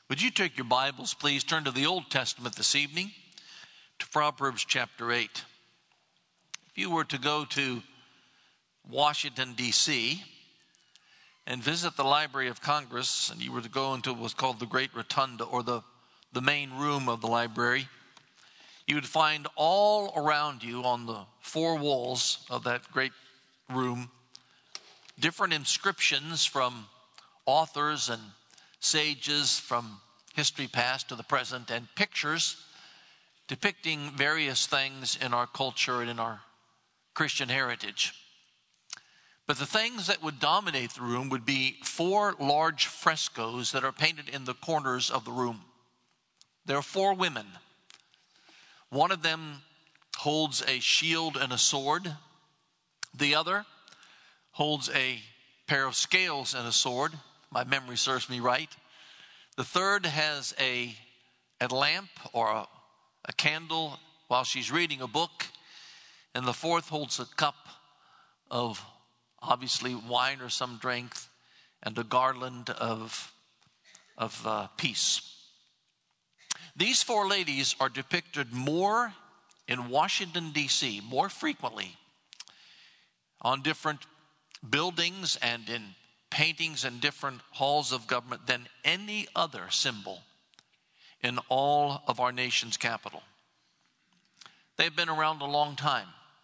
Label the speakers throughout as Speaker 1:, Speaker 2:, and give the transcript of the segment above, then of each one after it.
Speaker 1: Would you take your Bibles, please? Turn to the Old Testament this evening, to Proverbs chapter 8. If you were to go to Washington, D.C., and visit the Library of Congress, and you were to go into what's called the Great Rotunda, or the main room of the library, you would find all around you on the four walls of that great room different inscriptions from authors and sages from history past to the present, and pictures depicting various things in our culture and in our Christian heritage. But the things that would dominate the room would be four large frescoes that are painted in the corners of the room. There are four women. One of them holds a shield and a sword. The other holds a pair of scales and a sword. My memory serves me right. The third has a lamp or a candle while she's reading a book. And the fourth holds a cup of obviously wine or some drink and a garland of peace. These four ladies are depicted more in Washington, D.C., more frequently on different buildings and in paintings in different halls of government than any other symbol in all of our nation's capital. They've been around a long time.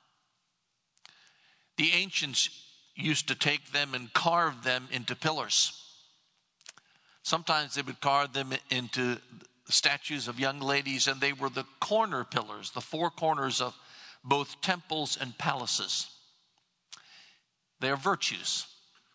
Speaker 1: The ancients used to take them and carve them into pillars. Sometimes they would carve them into statues of young ladies, and they were the corner pillars, the four corners of both temples and palaces. They are virtues.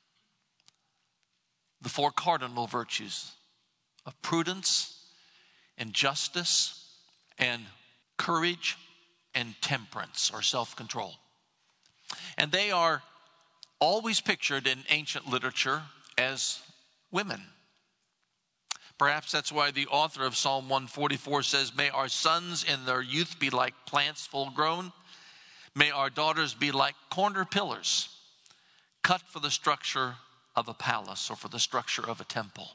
Speaker 1: The four cardinal virtues of prudence and justice and courage and temperance or self-control. And they are always pictured in ancient literature as women. Perhaps that's why the author of Psalm 144 says, "May our sons in their youth be like plants full grown. May our daughters be like corner pillars, cut for the structure of a palace or for the structure of a temple."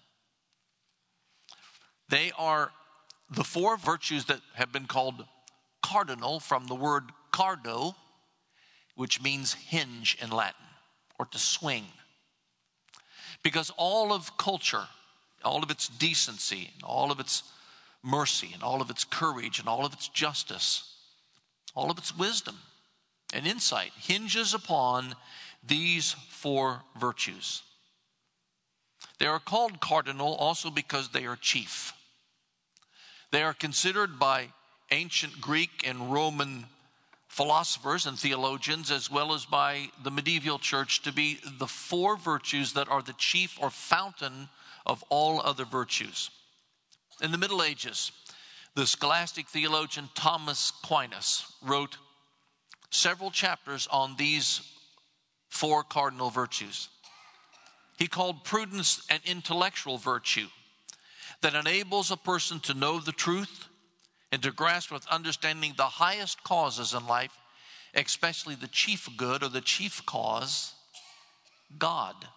Speaker 1: They are the four virtues that have been called cardinal from the word cardo, which means hinge in Latin, or to swing. Because all of culture, all of its decency, and all of its mercy, and all of its courage, and all of its justice, all of its wisdom and insight hinges upon these four virtues. They are called cardinal also because they are chief. They are considered by ancient Greek and Roman philosophers and theologians, as well as by the medieval church, to be the four virtues that are the chief or fountain of all other virtues. In the Middle Ages, the scholastic theologian Thomas Aquinas wrote several chapters on these four cardinal virtues. He called prudence an intellectual virtue that enables a person to know the truth and to grasp with understanding the highest causes in life, especially the chief good or the chief cause, God.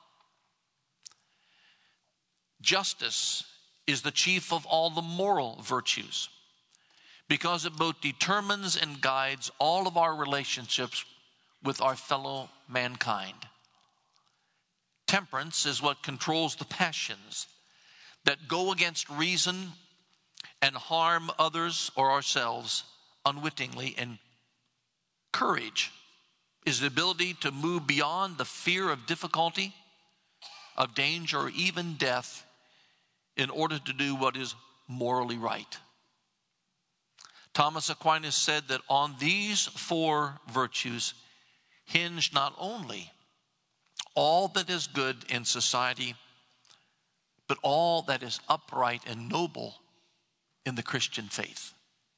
Speaker 1: Justice is the chief of all the moral virtues because it both determines and guides all of our relationships with our fellow mankind. Temperance is what controls the passions that go against reason and harm others or ourselves unwittingly. And courage is the ability to move beyond the fear of difficulty, of danger, or even death in order to do what is morally right. Thomas Aquinas said that on these four virtues hinge not only all that is good in society, but all that is upright and noble in the Christian faith.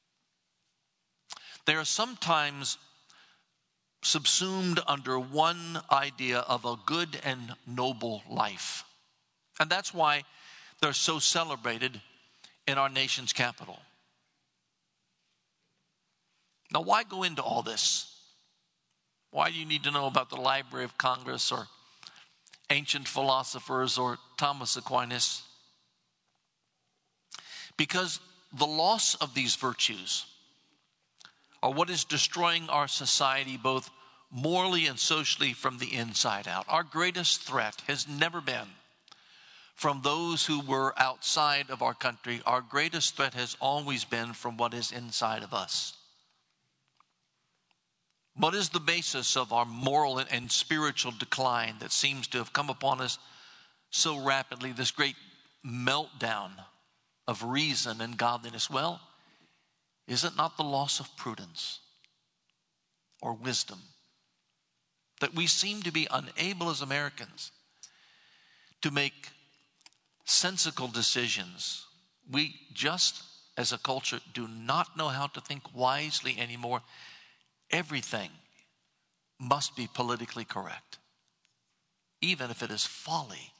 Speaker 1: They are sometimes subsumed under one idea of a good and noble life. And that's why they're so celebrated in our nation's capital. Now, why go into all this? Why do you need to know about the Library of Congress or ancient philosophers or Thomas Aquinas? Because the loss of these virtues are what is destroying our society both morally and socially from the inside out. Our greatest threat has never been from those who were outside of our country. Our greatest threat has always been from what is inside of us. What is the basis of our moral and spiritual decline that seems to have come upon us so rapidly, this great meltdown of reason and godliness? Well, is it not the loss of prudence or wisdom? That we seem to be unable as Americans to make sensical decisions. We just, as a culture, do not know how to think wisely anymore. Everything must be politically correct, even if it is folly.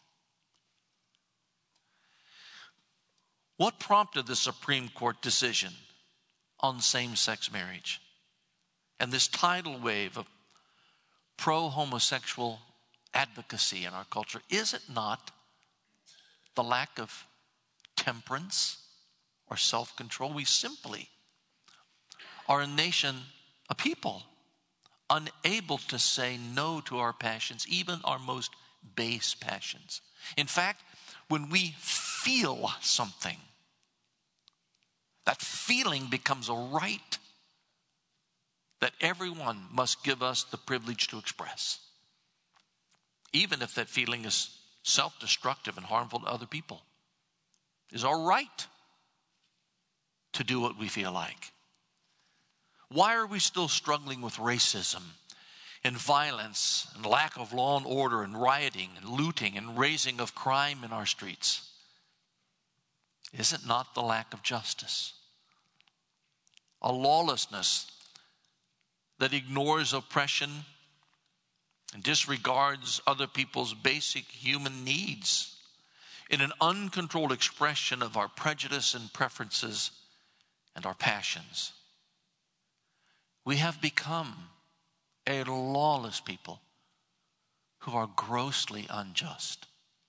Speaker 1: What prompted the Supreme Court decision on same-sex marriage and this tidal wave of pro-homosexual advocacy in our culture? Is it not the lack of temperance or self-control? We simply are a nation, a people, unable to say no to our passions, even our most base passions. In fact, when we feel something, that feeling becomes a right that everyone must give us the privilege to express, even if that feeling is self-destructive and harmful to other people. It is our right to do what we feel like. Why are we still struggling with racism and violence and lack of law and order and rioting and looting and raising of crime in our streets? Is it not the lack of justice? A lawlessness that ignores oppression and disregards other people's basic human needs in an uncontrolled expression of our prejudice and preferences and our passions. We have become a lawless people who are grossly unjust.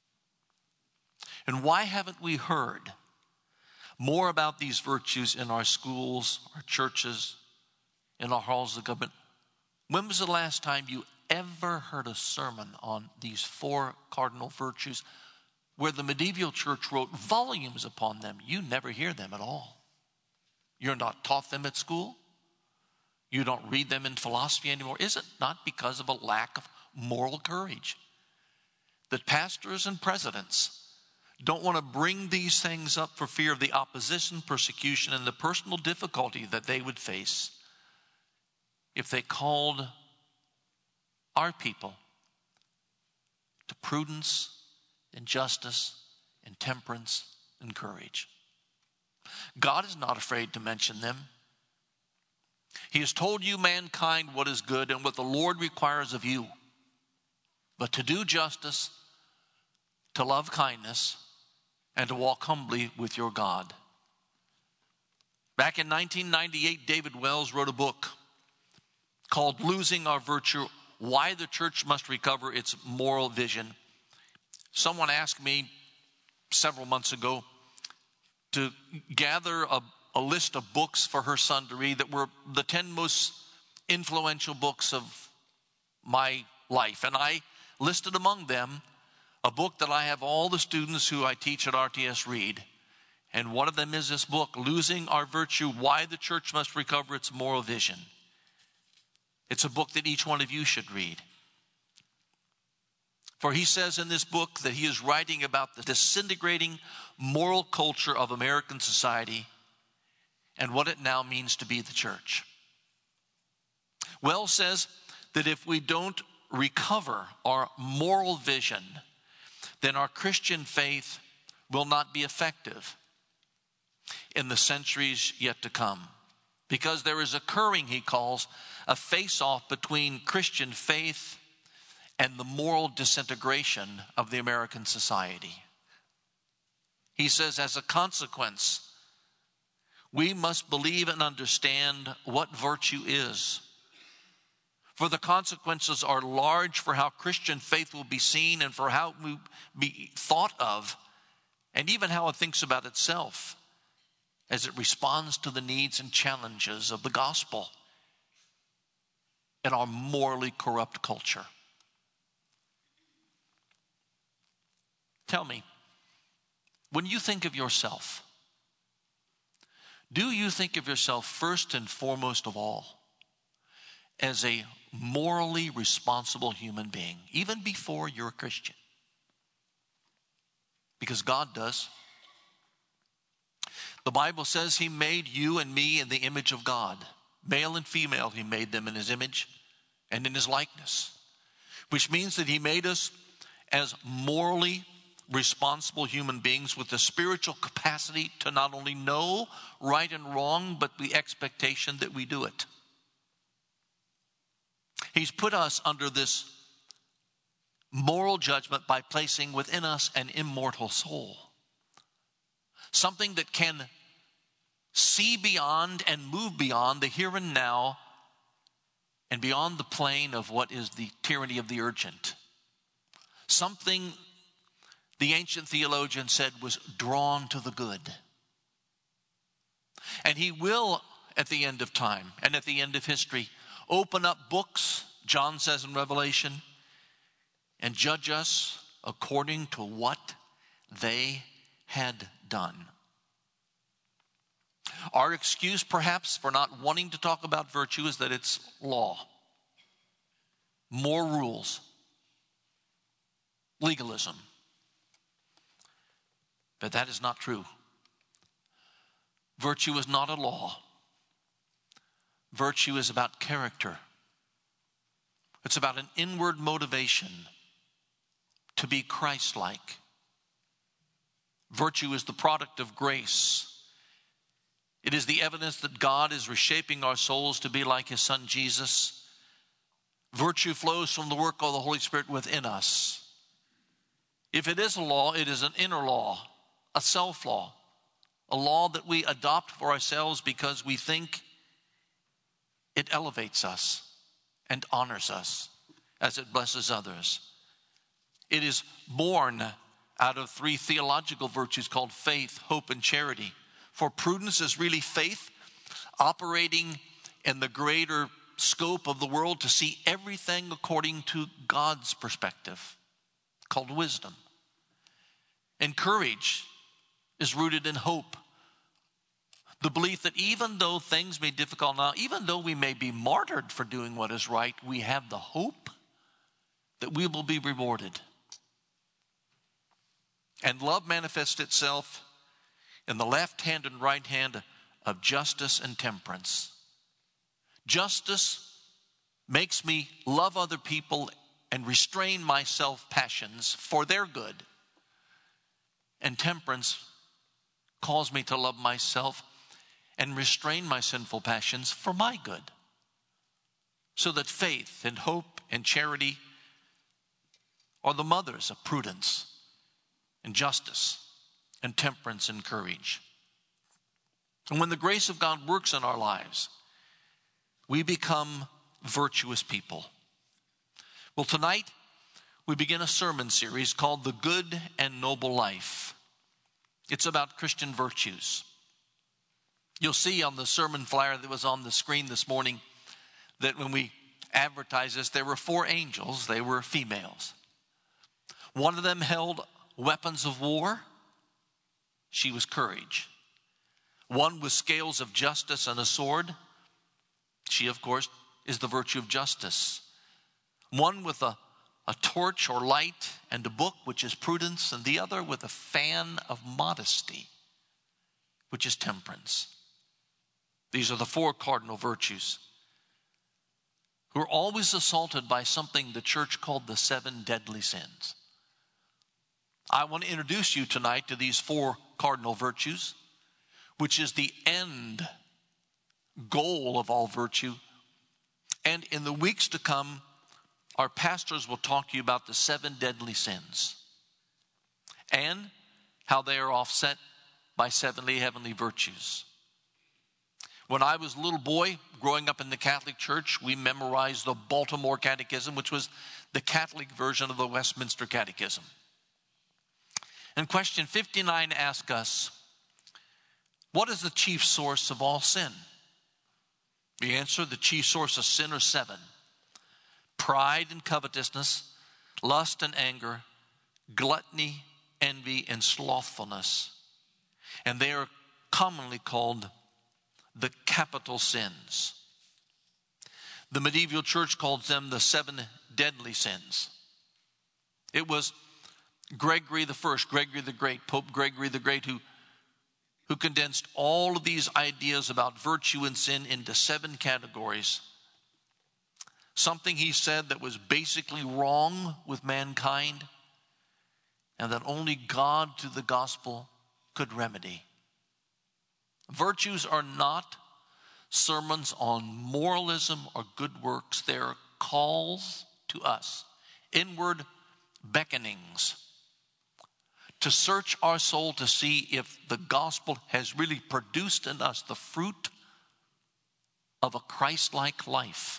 Speaker 1: And why haven't we heard more about these virtues in our schools, our churches, in our halls of government? When was the last time you ever heard a sermon on these four cardinal virtues where the medieval church wrote volumes upon them? You never hear them at all. You're not taught them at school. You don't read them in philosophy anymore. Is it not because of a lack of moral courage that pastors and presidents don't want to bring these things up for fear of the opposition, persecution, and the personal difficulty that they would face if they called our people to prudence and justice and temperance and courage? God is not afraid to mention them. He has told you, mankind, what is good and what the Lord requires of you, but to do justice, to love kindness, and to walk humbly with your God. Back in 1998, David Wells wrote a book called Losing Our Virtue: Why the Church Must Recover Its Moral Vision. Someone asked me several months ago to gather a list of books for her son to read that were the 10 most influential books of my life. And I listed among them a book that I have all the students who I teach at RTS read. And one of them is this book, Losing Our Virtue: Why the Church Must Recover Its Moral Vision. It's a book that each one of you should read. For he says in this book that he is writing about the disintegrating moral culture of American society and what it now means to be the church. Wells says that if we don't recover our moral vision, then our Christian faith will not be effective in the centuries yet to come. Because there is occurring, he calls, a face-off between Christian faith and the moral disintegration of the American society. He says, as a consequence, we must believe and understand what virtue is. For the consequences are large for how Christian faith will be seen and for how it will be thought of, and even how it thinks about itself as it responds to the needs and challenges of the gospel in our morally corrupt culture. Tell me, when you think of yourself, do you think of yourself first and foremost of all as a morally responsible human being, even before you're a Christian? Because God does. The Bible says he made you and me in the image of God. Male and female, he made them in his image and in his likeness, which means that he made us as morally responsible human beings with the spiritual capacity to not only know right and wrong, but the expectation that we do it. He's put us under this moral judgment by placing within us an immortal soul, something that can see beyond and move beyond the here and now and beyond the plane of what is the tyranny of the urgent. Something the ancient theologian said was drawn to the good. And he will, at the end of time and at the end of history, open up books, John says in Revelation, and judge us according to what they had done. Our excuse, perhaps, for not wanting to talk about virtue is that it's law, more rules, legalism. But that is not true. Virtue is not a law. Virtue is about character. It's about an inward motivation to be Christ-like. Virtue is the product of grace. It is the evidence that God is reshaping our souls to be like his Son Jesus. Virtue flows from the work of the Holy Spirit within us. If it is a law, it is an inner law, a self-law, a law that we adopt for ourselves because we think it elevates us and honors us as it blesses others. It is born out of three theological virtues called faith, hope, and charity. For prudence is really faith operating in the greater scope of the world to see everything according to God's perspective, called wisdom. And courage is rooted in hope. The belief that even though things may be difficult now, even though we may be martyred for doing what is right, we have the hope that we will be rewarded. And love manifests itself in the left hand and right hand of justice and temperance. Justice makes me love other people and restrain my self-passions for their good. And temperance calls me to love myself and restrain my sinful passions for my good. So that faith and hope and charity are the mothers of prudence and justice and temperance and courage. And when the grace of God works in our lives, we become virtuous people. Well, tonight we begin a sermon series called The Good and Noble Life. It's about Christian virtues. You'll see on the sermon flyer that was on the screen this morning that when we advertised this, there were 4 angels. They were females. One of them held weapons of war. She was courage. One with scales of justice and a sword. She, of course, is the virtue of justice. One with a torch or light and a book, which is prudence, and the other with a fan of modesty, which is temperance. These are the 4 cardinal virtues, who are always assaulted by something the church called the 7 deadly sins. I want to introduce you tonight to these 4 cardinal virtues, which is the end goal of all virtue. And in the weeks to come, our pastors will talk to you about the 7 deadly sins and how they are offset by 7 heavenly virtues. When I was a little boy growing up in the Catholic Church, we memorized the Baltimore Catechism, which was the Catholic version of the Westminster Catechism. And question 59 asks us, What is the chief source of all sin? The answer, the chief source of sin are 7. Pride and covetousness, lust and anger, gluttony, envy, and slothfulness. And they are commonly called the capital sins. The medieval church calls them the 7 deadly sins. It was Gregory the First, Gregory the Great, Pope Gregory the Great, who condensed all of these ideas about virtue and sin into 7 categories. Something he said that was basically wrong with mankind and that only God through the gospel could remedy. Virtues are not sermons on moralism or good works. They are calls to us, inward beckonings, to search our soul to see if the gospel has really produced in us the fruit of a Christ-like life.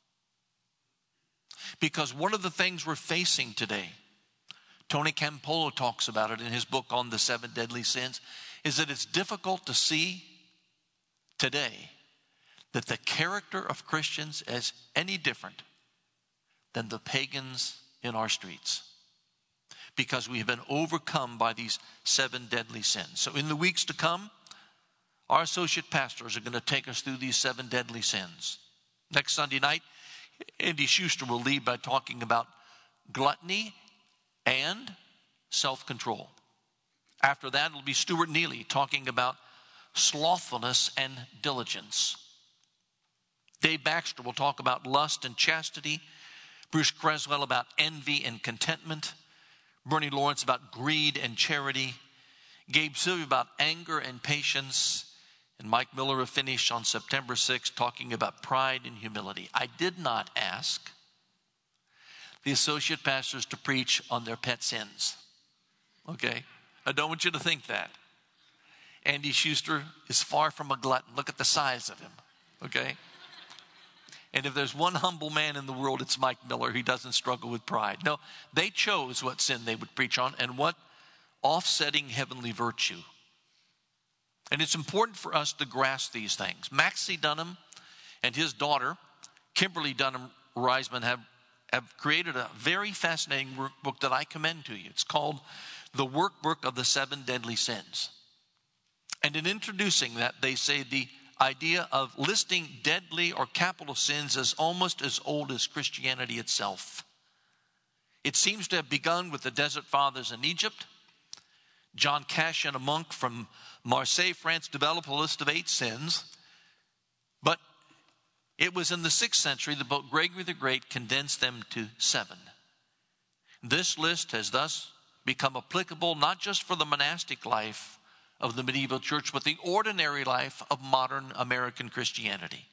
Speaker 1: Because one of the things we're facing today, Tony Campolo talks about it in his book on the 7 deadly sins, is that it's difficult to see today that the character of Christians is any different than the pagans in our streets, because we have been overcome by these 7 deadly sins. So in the weeks to come, our associate pastors are going to take us through these 7 deadly sins. Next Sunday night, Andy Schuster will lead by talking about gluttony and self-control. After that, it'll be Stuart Neely talking about slothfulness and diligence. Dave Baxter will talk about lust and chastity. Bruce Creswell about envy and contentment. Bernie Lawrence about greed and charity. Gabe Sylvia about anger and patience. And Mike Miller will finish on September 6th talking about pride and humility. I did not ask the associate pastors to preach on their pet sins. Okay? I don't want you to think that. Andy Schuster is far from a glutton. Look at the size of him. Okay? And if there's one humble man in the world, it's Mike Miller. He doesn't struggle with pride. No, they chose what sin they would preach on and what offsetting heavenly virtue. And it's important for us to grasp these things. Maxie Dunham and his daughter, Kimberly Dunham Reisman, have created a very fascinating workbook that I commend to you. It's called The Workbook of the 7 Deadly Sins. And in introducing that, they say the idea of listing deadly or capital sins is almost as old as Christianity itself. It seems to have begun with the Desert Fathers in Egypt. John Cassian, a monk from Marseille, France, developed a list of 8 sins. But it was in the 6th century that Pope Gregory the Great condensed them to 7. This list has thus become applicable not just for the monastic life of the medieval church, but the ordinary life of modern American Christianity.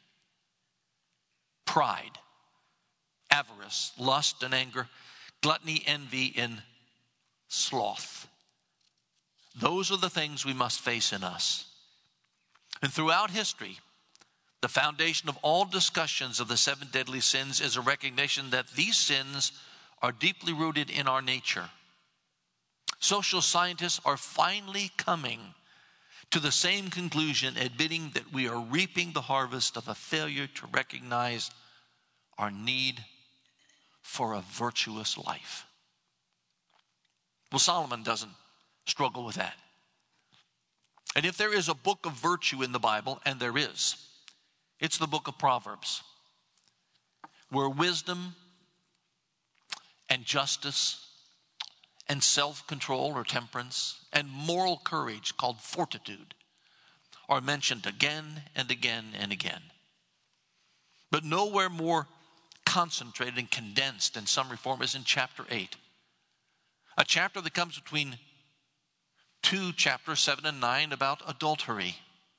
Speaker 1: Pride, avarice, lust and anger, gluttony, envy, and sloth. Those are the things we must face in us. And throughout history, the foundation of all discussions of the 7 deadly sins is a recognition that these sins are deeply rooted in our nature. Social scientists are finally coming to the same conclusion, admitting that we are reaping the harvest of a failure to recognize our need for a virtuous life. Well, Solomon doesn't struggle with that. And if there is a book of virtue in the Bible, and there is, it's the book of Proverbs, where wisdom and justice and self-control or temperance and moral courage called fortitude are mentioned again and again and again. But nowhere more concentrated and condensed in some reform is in chapter 8. A chapter that comes between 2 chapters 7 and 9 about adultery,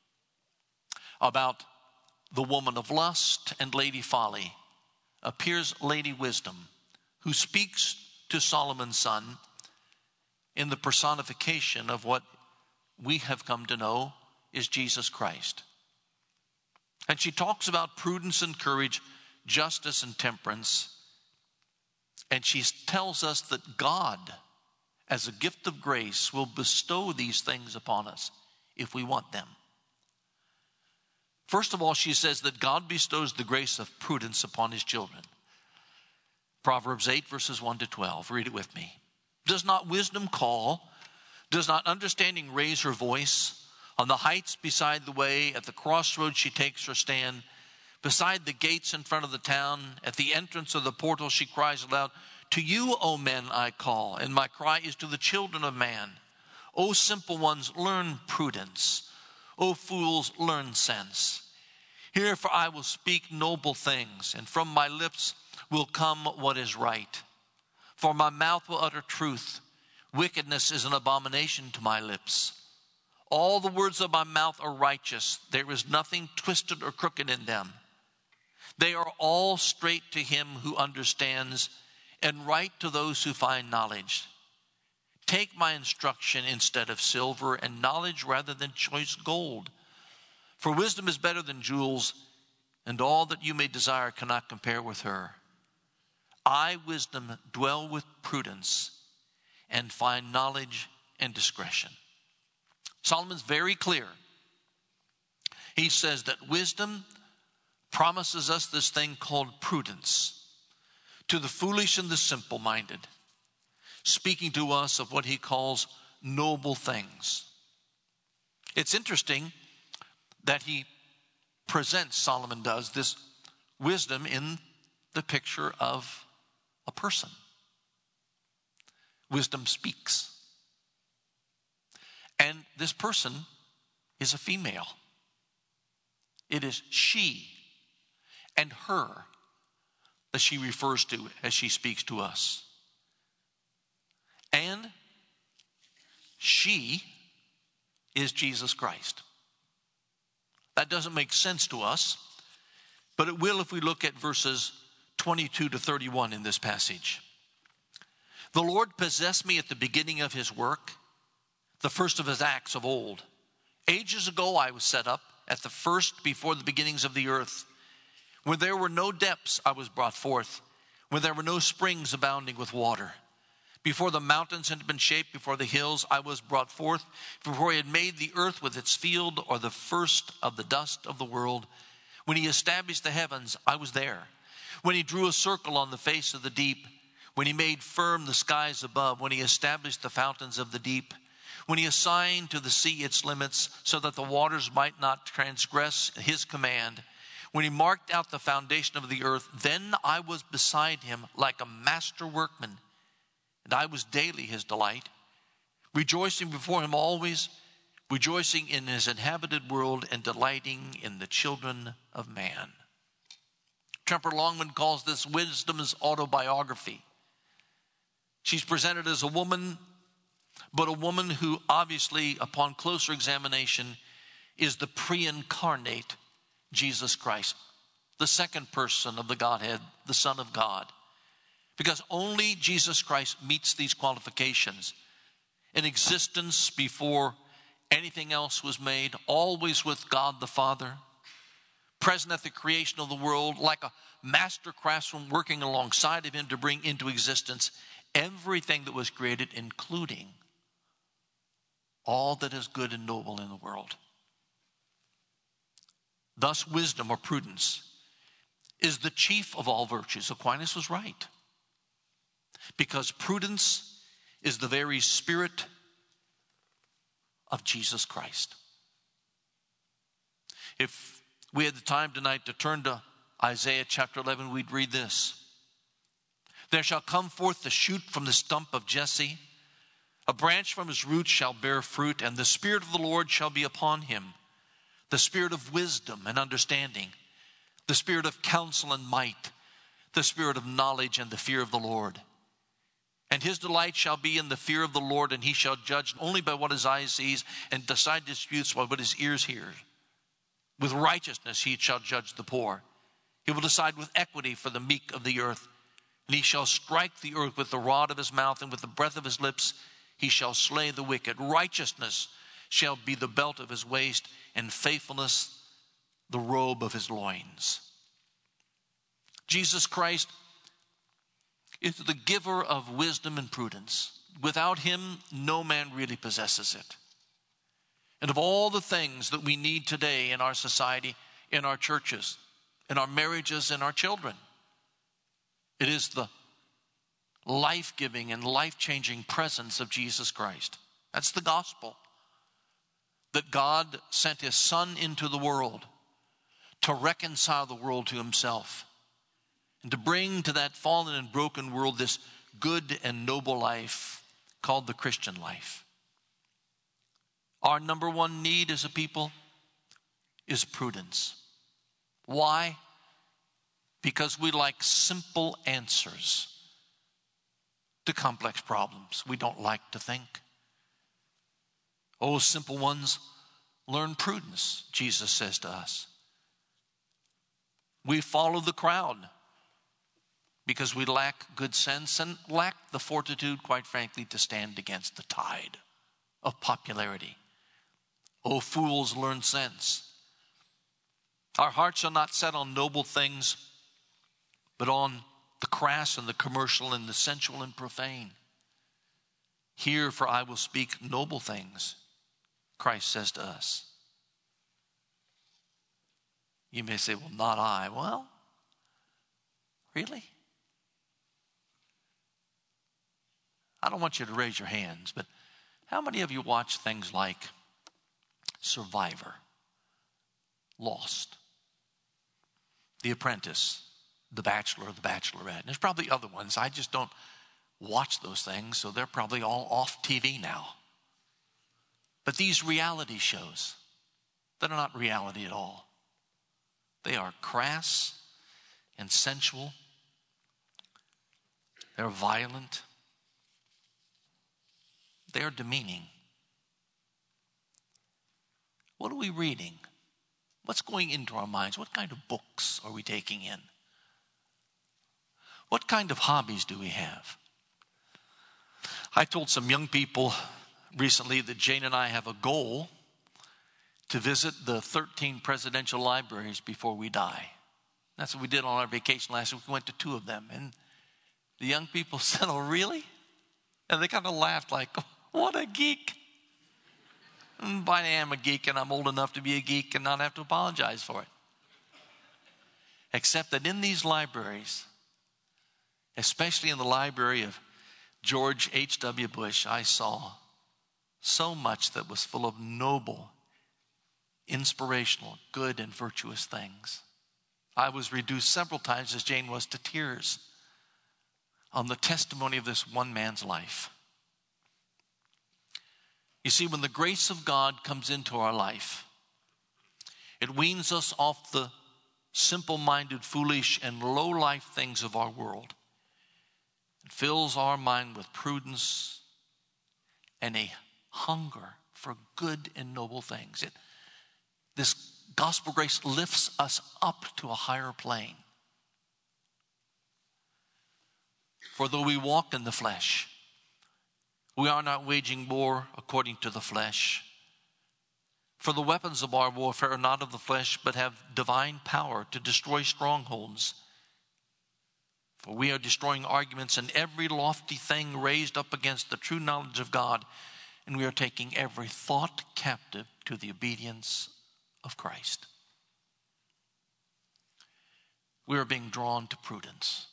Speaker 1: about the woman of lust and Lady Folly. Appears Lady Wisdom, who speaks to Solomon's son in the personification of what we have come to know is Jesus Christ. And she talks about prudence and courage, justice and temperance. And she tells us that God, as a gift of grace, will bestow these things upon us if we want them. First of all, she says that God bestows the grace of prudence upon his children. Proverbs 8, verses 1 to 12. Read it with me. Does not wisdom call? Does not understanding raise her voice? On the heights beside the way, at the crossroads she takes her stand. Beside the gates in front of the town, at the entrance of the portal she cries aloud, to you, O men, I call, and my cry is to the children of man. O simple ones, learn prudence. O fools, learn sense. Hear, for I will speak noble things, and from my lips will come what is right. For my mouth will utter truth. Wickedness is an abomination to my lips. All the words of my mouth are righteous. There is nothing twisted or crooked in them. They are all straight to him who understands, and right to those who find knowledge. Take my instruction instead of silver, and knowledge rather than choice gold. For wisdom is better than jewels, and all that you may desire cannot compare with her. I, wisdom, dwell with prudence, and find knowledge and discretion. Solomon's very clear. He says that wisdom promises us this thing called prudence to the foolish and the simple-minded, speaking to us of what he calls noble things. It's interesting that he presents, Solomon does, this wisdom in the picture of a person. Wisdom speaks. And this person is a female. It is she and her that she refers to as she speaks to us. And she is Jesus Christ. That doesn't make sense to us, but it will if we look at verses 22 to 31 in this passage. The Lord possessed me at the beginning of his work, the first of his acts of old. Ages ago I was set up, at the first before the beginnings of the earth. When there were no depths, I was brought forth. When there were no springs abounding with water. Before the mountains had been shaped, before the hills, I was brought forth. Before he had made the earth with its field, or the first of the dust of the world. When he established the heavens, I was there. When he drew a circle on the face of the deep. When he made firm the skies above. When he established the fountains of the deep. When he assigned to the sea its limits, so that the waters might not transgress his command. When he marked out the foundation of the earth, then I was beside him like a master workman. And I was daily his delight, rejoicing before him always, rejoicing in his inhabited world, and delighting in the children of man. Tremper Longman calls this wisdom's autobiography. She's presented as a woman, but a woman who obviously, upon closer examination, is the pre-incarnate Jesus Christ, the second person of the Godhead, the Son of God. Because only Jesus Christ meets these qualifications. In existence before anything else was made, always with God the Father, present at the creation of the world, like a master craftsman working alongside of him to bring into existence everything that was created, including all that is good and noble in the world. Thus, wisdom or prudence is the chief of all virtues. Aquinas was right. Because prudence is the very spirit of Jesus Christ. If we had the time tonight to turn to Isaiah chapter 11, we'd read this. There shall come forth the shoot from the stump of Jesse. A branch from his roots shall bear fruit, and the Spirit of the Lord shall be upon him. The Spirit of wisdom and understanding, the Spirit of counsel and might, the Spirit of knowledge and the fear of the Lord. And his delight shall be in the fear of the Lord, and he shall judge only by what his eyes sees, and decide disputes by what his ears hear. With righteousness he shall judge the poor. He will decide with equity for the meek of the earth. And he shall strike the earth with the rod of his mouth, and with the breath of his lips he shall slay the wicked. Righteousness shall be the belt of his waist, and faithfulness the robe of his loins. Jesus Christ is the giver of wisdom and prudence. Without him, no man really possesses it. And of all the things that we need today in our society, in our churches, in our marriages, in our children. It is the life-giving and life-changing presence of Jesus Christ. That's the gospel. That God sent his Son into the world to reconcile the world to himself and to bring to that fallen and broken world this good and noble life called the Christian life. Our number one need as a people is prudence. Why? Because we like simple answers to complex problems. We don't like to think. Oh, simple ones, learn prudence, Jesus says to us. We follow the crowd because we lack good sense and lack the fortitude, quite frankly, to stand against the tide of popularity. Oh, fools, learn sense. Our hearts are not set on noble things, but on the crass and the commercial and the sensual and profane. Hear, for I will speak noble things, Christ says to us. You may say, well, not I. Well, really? I don't want you to raise your hands, but how many of you watch things like Survivor, Lost, The Apprentice, The Bachelor, The Bachelorette? And there's probably other ones. I just don't watch those things, so they're probably all off TV now. But these reality shows, that are not reality at all. They are crass and sensual. They're violent. They are demeaning. What are we reading? What's going into our minds? What kind of books are we taking in? What kind of hobbies do we have? I told some young people recently that Jane and I have a goal to visit the 13 presidential libraries before we die. That's what we did on our vacation last week. We went to 2 of them. And the young people said, oh, really? And they kind of laughed like, what a geek. But I am a geek, and I'm old enough to be a geek and not have to apologize for it. Except that in these libraries, especially in the library of George H.W. Bush, I saw so much that was full of noble, inspirational, good, and virtuous things. I was reduced several times, as Jane was, to tears on the testimony of this one man's life. You see, when the grace of God comes into our life, it weans us off the simple-minded, foolish, and low-life things of our world. It fills our mind with prudence and a hunger for good and noble things. This gospel grace lifts us up to a higher plane. For though we walk in the flesh, we are not waging war according to the flesh. For the weapons of our warfare are not of the flesh, but have divine power to destroy strongholds. For we are destroying arguments and every lofty thing raised up against the true knowledge of God, and we are taking every thought captive to the obedience of Christ. We are being drawn to prudence.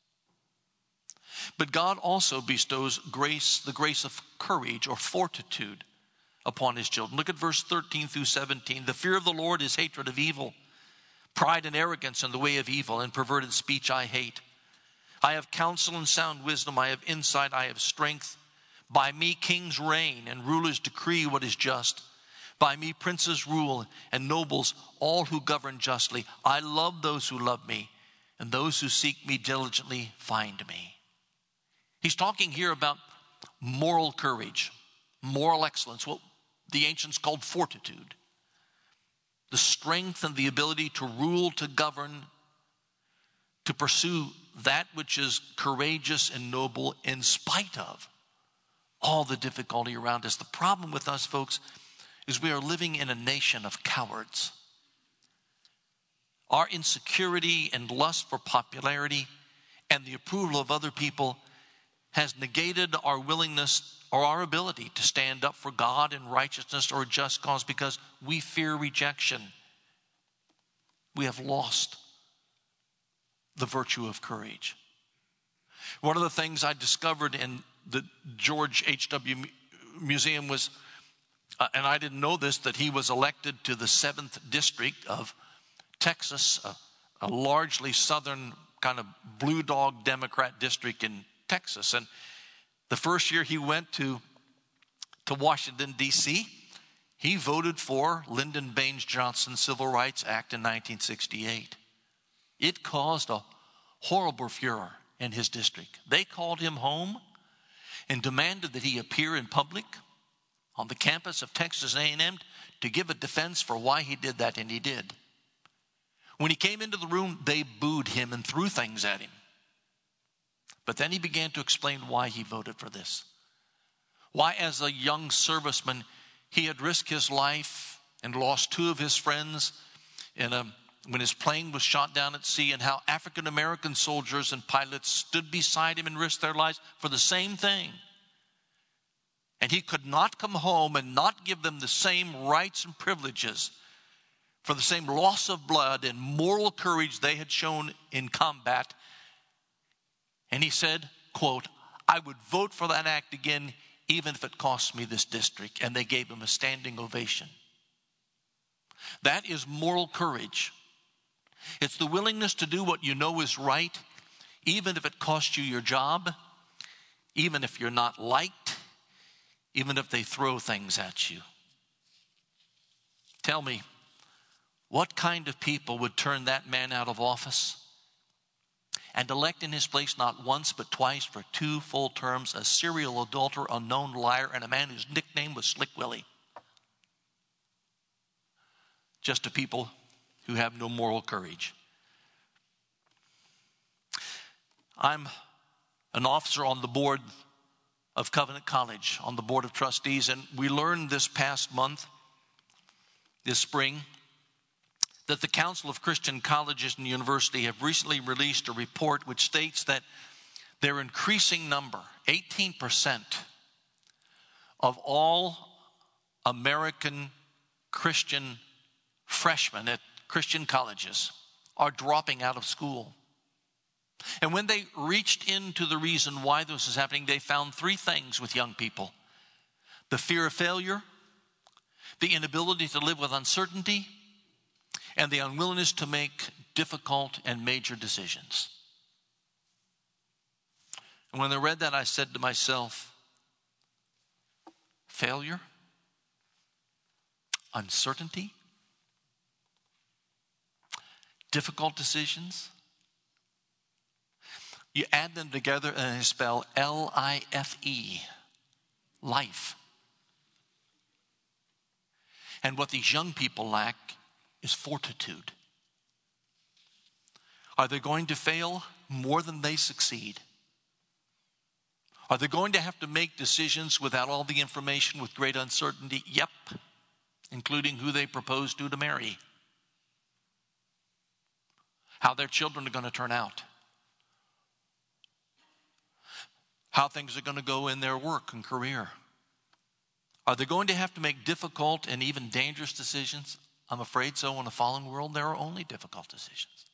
Speaker 1: But God also bestows grace, the grace of courage or fortitude upon his children. Look at verse 13 through 17. The fear of the Lord is hatred of evil. Pride and arrogance in the way of evil and perverted speech I hate. I have counsel and sound wisdom. I have insight. I have strength. By me kings reign and rulers decree what is just. By me princes rule and nobles, all who govern justly. I love those who love me, and those who seek me diligently find me. He's talking here about moral courage, moral excellence, what the ancients called fortitude. The strength and the ability to rule, to govern, to pursue that which is courageous and noble in spite of all the difficulty around us. The problem with us, folks, is we are living in a nation of cowards. Our insecurity and lust for popularity and the approval of other people has negated our willingness or our ability to stand up for God in righteousness or a just cause because we fear rejection. we have lost the virtue of courage. One of the things I discovered in the George H.W. Museum was, and I didn't know this, that he was elected to the 7th District of Texas, a largely southern kind of blue dog Democrat district in Texas. And the first year he went to Washington, D.C., he voted for Lyndon Baines Johnson's Civil Rights Act in 1968. It caused a horrible furor in his district. They called him home and demanded that he appear in public on the campus of Texas A&M to give a defense for why he did that, and he did. When he came into the room, they booed him and threw things at him. But then he began to explain why he voted for this. Why, as a young serviceman, he had risked his life and lost 2 of his friends when his plane was shot down at sea, and how African American soldiers and pilots stood beside him and risked their lives for the same thing. And he could not come home and not give them the same rights and privileges for the same loss of blood and moral courage they had shown in combat. And he said, quote, "I would vote for that act again, even if it costs me this district." And they gave him a standing ovation. That is moral courage. It's the willingness to do what you know is right, even if it costs you your job, even if you're not liked, even if they throw things at you. Tell me, what kind of people would turn that man out of office and elect in his place not once but twice for 2 full terms a serial adulterer, a known liar, and a man whose nickname was Slick Willie? Just a people who have no moral courage. I'm an officer on the board of Covenant College, on the board of trustees, and we learned this past month, this spring, that the Council of Christian Colleges and Universities have recently released a report which states that their increasing number, 18% of all American Christian freshmen at Christian colleges are dropping out of school. And when they reached into the reason why this is happening, they found 3 things with young people: the fear of failure, the inability to live with uncertainty, and the unwillingness to make difficult and major decisions. And when I read that, I said to myself, failure, uncertainty, difficult decisions. You add them together and they spell L-I-F-E, life. And what these young people lack is fortitude. Are they going to fail more than they succeed? Are they going to have to make decisions without all the information with great uncertainty? Yep, including who they propose to marry, how their children are going to turn out, how things are going to go in their work and career. Are they going to have to make difficult and even dangerous decisions? I'm afraid so. In a fallen world, there are only difficult decisions.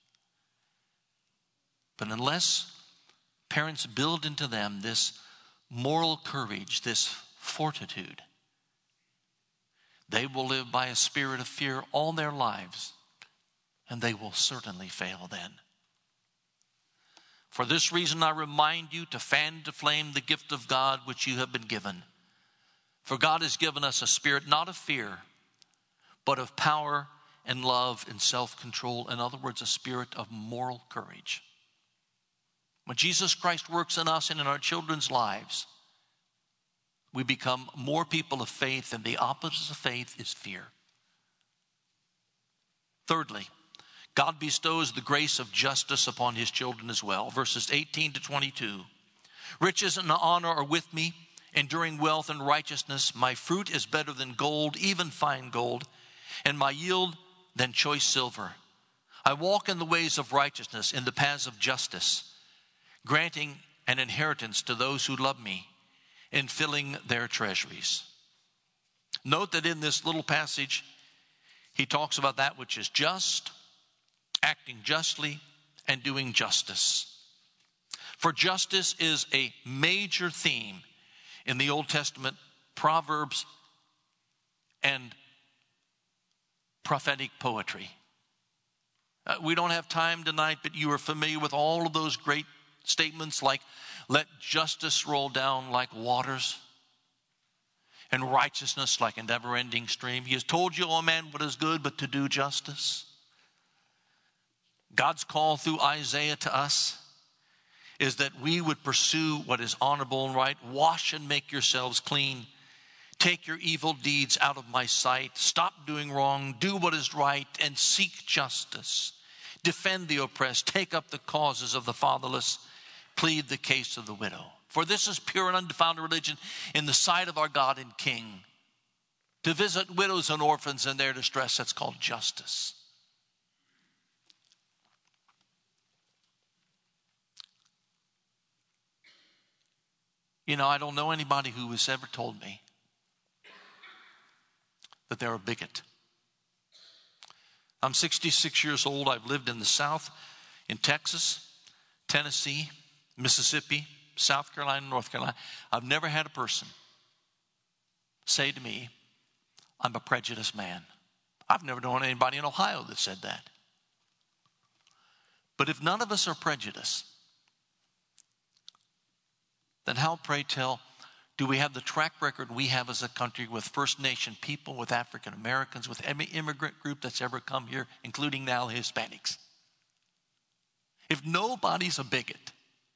Speaker 1: But unless parents build into them this moral courage, this fortitude, they will live by a spirit of fear all their lives, and they will certainly fail then. For this reason, I remind you to fan to flame the gift of God which you have been given. For God has given us a spirit not of fear, but of power and love and self-control. In other words, a spirit of moral courage. When Jesus Christ works in us and in our children's lives, we become more people of faith, and the opposite of faith is fear. Thirdly, God bestows the grace of justice upon his children as well. Verses 18 to 22. Riches and honor are with me, enduring wealth and righteousness. My fruit is better than gold, even fine gold, and my yield than choice silver. I walk in the ways of righteousness, in the paths of justice, granting an inheritance to those who love me, and filling their treasuries. Note that in this little passage, he talks about that which is just, acting justly, and doing justice. For justice is a major theme in the Old Testament, Proverbs, and prophetic poetry. We don't have time tonight, but you are familiar with all of those great statements like, let justice roll down like waters, and righteousness like a never-ending stream. He has told you, O man, what is good, but to do justice. God's call through Isaiah to us is that we would pursue what is honorable and right. Wash and make yourselves clean. Take your evil deeds out of my sight. Stop doing wrong. Do what is right and seek justice. Defend the oppressed. Take up the causes of the fatherless. Plead the case of the widow. For this is pure and undefiled religion in the sight of our God and King. To visit widows and orphans in their distress, that's called justice. You know, I don't know anybody who has ever told me that they're a bigot. I'm 66 years old. I've lived in the South, in Texas, Tennessee, Mississippi, South Carolina, North Carolina. I've never had a person say to me, I'm a prejudiced man. I've never known anybody in Ohio that said that. But if none of us are prejudiced, then how, pray tell, do we have the track record we have as a country with First Nation people, with African Americans, with every immigrant group that's ever come here, including now the Hispanics? If nobody's a bigot,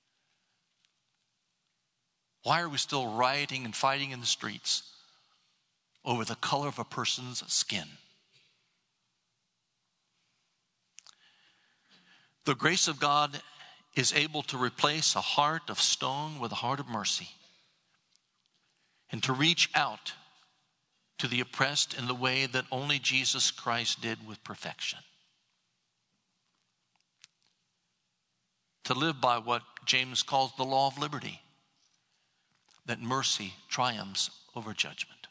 Speaker 1: why are we still rioting and fighting in the streets over the color of a person's skin? The grace of God is able to replace a heart of stone with a heart of mercy, and to reach out to the oppressed in the way that only Jesus Christ did with perfection. To live by what James calls the law of liberty, that mercy triumphs over judgment.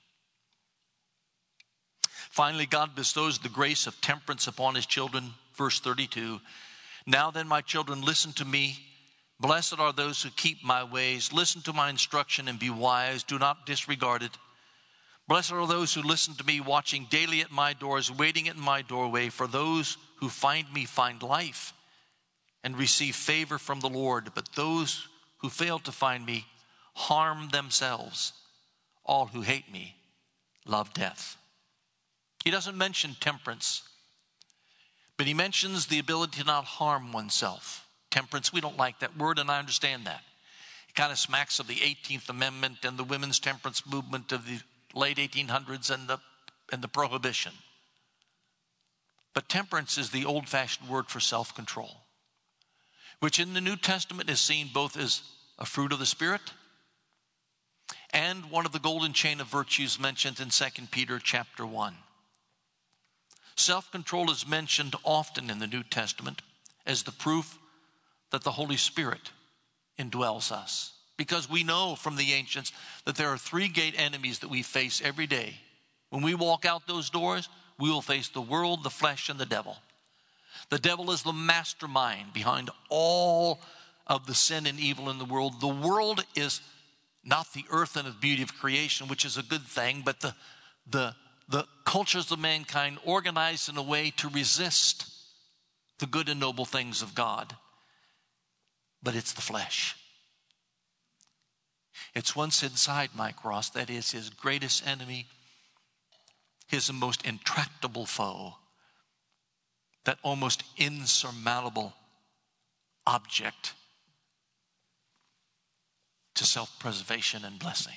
Speaker 1: Finally, God bestows the grace of temperance upon his children. Verse 32, now then, my children, listen to me. Blessed are those who keep my ways. Listen to my instruction and be wise. Do not disregard it. Blessed are those who listen to me, watching daily at my doors, waiting at my doorway. For those who find me find life and receive favor from the Lord. But those who fail to find me harm themselves. All who hate me love death. He doesn't mention temperance, but he mentions the ability to not harm oneself. Temperance, we don't like that word, and I understand that. It kind of smacks of the 18th Amendment and the women's temperance movement of the late 1800s and the Prohibition. But temperance is the old-fashioned word for self-control, which in the New Testament is seen both as a fruit of the Spirit and one of the golden chain of virtues mentioned in 2 Peter chapter 1. Self-control is mentioned often in the New Testament as the proof that the Holy Spirit indwells us. Because we know from the ancients that there are three great enemies that we face every day. When we walk out those doors, we will face the world, the flesh, and the devil. The devil is the mastermind behind all of the sin and evil in the world. The world is not the earth and the beauty of creation, which is a good thing, but the cultures of mankind organized in a way to resist the good and noble things of God. But it's the flesh. It's once inside Mike Ross that is his greatest enemy, his most intractable foe, that almost insurmountable object to self-preservation and blessing.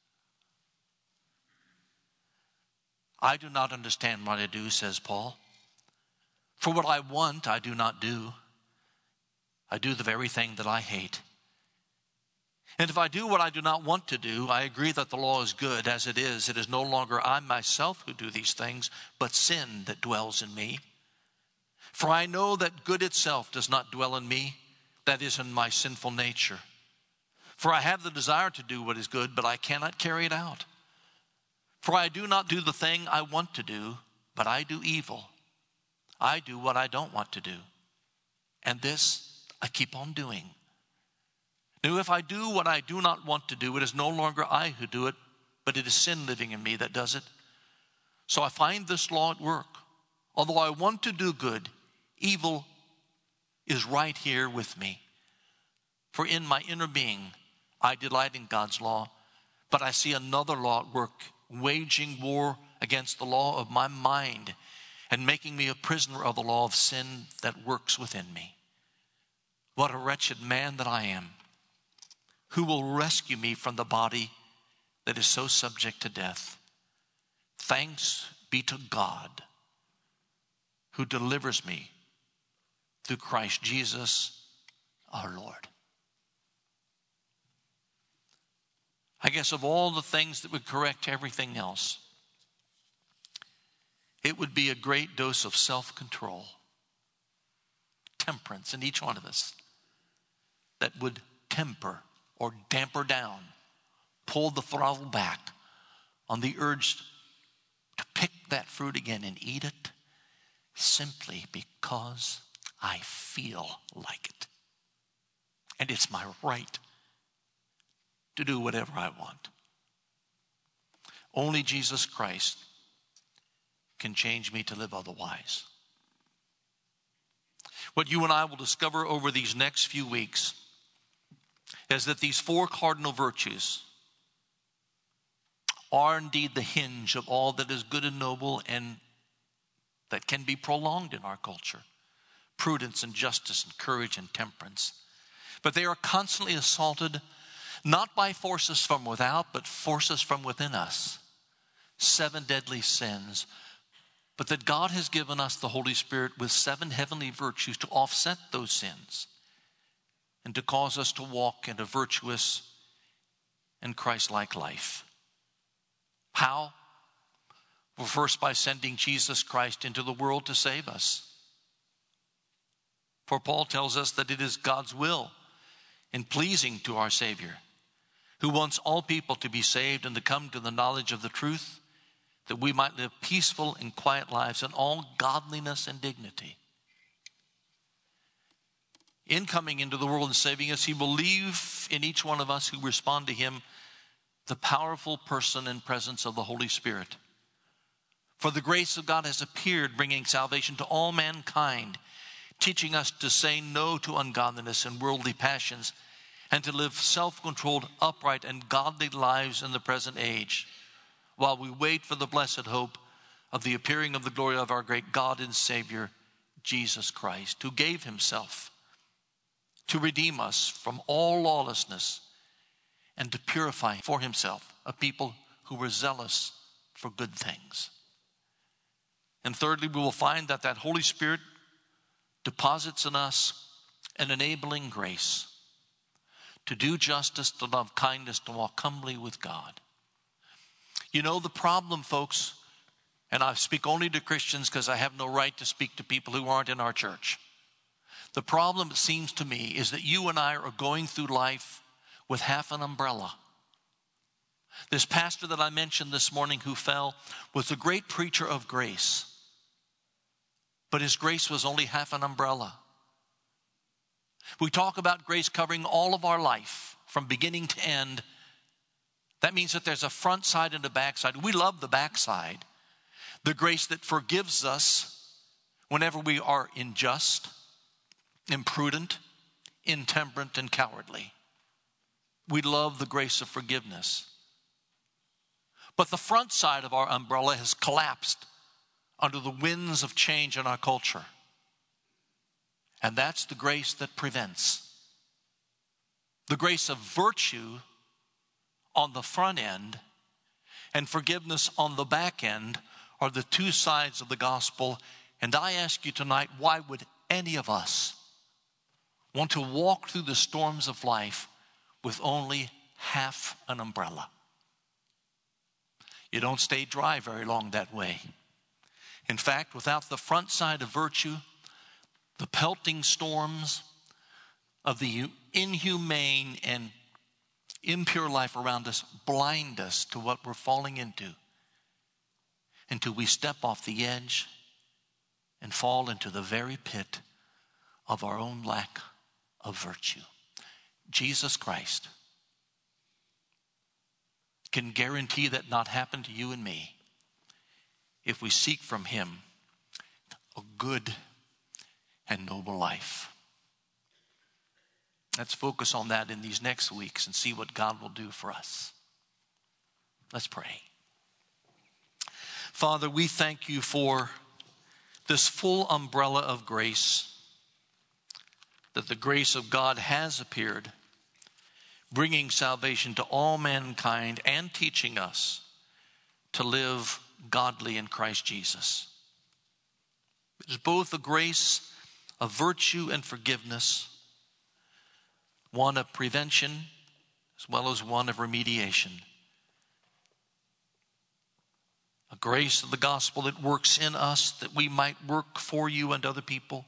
Speaker 1: I do not understand what I do, says Paul. For what I want, I do not do. I do the very thing that I hate. And if I do what I do not want to do, I agree that the law is good as it is. It is no longer I myself who do these things, but sin that dwells in me. For I know that good itself does not dwell in me, that is, in my sinful nature. For I have the desire to do what is good, but I cannot carry it out. For I do not do the thing I want to do, but I do evil. I do what I don't want to do. And this I keep on doing. Now, if I do what I do not want to do, it is no longer I who do it, but it is sin living in me that does it. So I find this law at work. Although I want to do good, evil is right here with me. For in my inner being, I delight in God's law, but I see another law at work, waging war against the law of my mind and making me a prisoner of the law of sin that works within me. What a wretched man that I am. Who will rescue me from the body that is so subject to death? Thanks be to God who delivers me through Christ Jesus our Lord. I guess of all the things that would correct everything else, it would be a great dose of self-control, temperance in each one of us that would temper or damper down, pull the throttle back on the urge to pick that fruit again and eat it simply because I feel like it. And it's my right to do whatever I want. Only Jesus Christ can change me to live otherwise. What you and I will discover over these next few weeks is that these four cardinal virtues are indeed the hinge of all that is good and noble and that can be prolonged in our culture. Prudence and justice and courage and temperance. But they are constantly assaulted not by forces from without, but forces from within us. 7 deadly sins. But that God has given us the Holy Spirit with 7 heavenly virtues to offset those sins and to cause us to walk in a virtuous and Christ-like life. How? Well, first by sending Jesus Christ into the world to save us. For Paul tells us that it is God's will and pleasing to our Savior, who wants all people to be saved and to come to the knowledge of the truth, that we might live peaceful and quiet lives in all godliness and dignity. In coming into the world and saving us, he will leave in each one of us who respond to him the powerful person and presence of the Holy Spirit. For the grace of God has appeared, bringing salvation to all mankind, teaching us to say no to ungodliness and worldly passions, and to live self-controlled, upright, and godly lives in the present age, while we wait for the blessed hope of the appearing of the glory of our great God and Savior, Jesus Christ, who gave himself to redeem us from all lawlessness and to purify for himself a people who were zealous for good things. And thirdly, we will find that Holy Spirit deposits in us an enabling grace to do justice, to love kindness, to walk humbly with God. You know the problem, folks, and I speak only to Christians because I have no right to speak to people who aren't in our church. The problem, it seems to me, is that you and I are going through life with half an umbrella. This pastor that I mentioned this morning who fell was a great preacher of grace. But his grace was only half an umbrella. We talk about grace covering all of our life from beginning to end. That means that there's a front side and a back side. We love the back side. The grace that forgives us whenever we are unjust, imprudent, intemperate, and cowardly. We love the grace of forgiveness. But the front side of our umbrella has collapsed under the winds of change in our culture. And that's the grace that prevents. The grace of virtue on the front end and forgiveness on the back end are the two sides of the gospel. And I ask you tonight, why would any of us want to walk through the storms of life with only half an umbrella? You don't stay dry very long that way. In fact, without the front side of virtue, the pelting storms of the inhumane and impure life around us blind us to what we're falling into until we step off the edge and fall into the very pit of our own lack of virtue. Jesus Christ can guarantee that not happen to you and me if we seek from him a good and noble life. Let's focus on that in these next weeks and see what God will do for us. Let's pray. Father, we thank you for this full umbrella of grace, that the grace of God has appeared, bringing salvation to all mankind and teaching us to live godly in Christ Jesus. It is both a grace of virtue and forgiveness, one of prevention as well as one of remediation. A grace of the gospel that works in us that we might work for you and other people.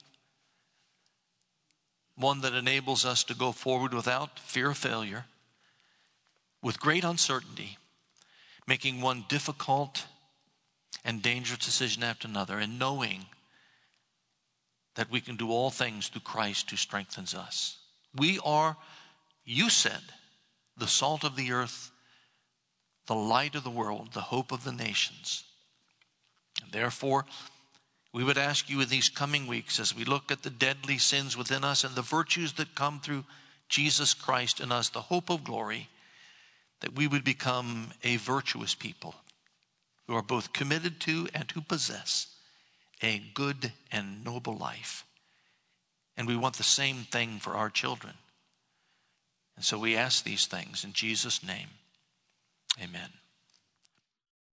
Speaker 1: One that enables us to go forward without fear of failure, with great uncertainty, making one difficult and dangerous decision after another, and knowing that we can do all things through Christ who strengthens us. We are, you said, the salt of the earth, the light of the world, the hope of the nations. And therefore, we would ask you in these coming weeks, as we look at the deadly sins within us and the virtues that come through Jesus Christ in us, the hope of glory, that we would become a virtuous people who are both committed to and who possess a good and noble life. And we want the same thing for our children. And so we ask these things in Jesus' name. Amen.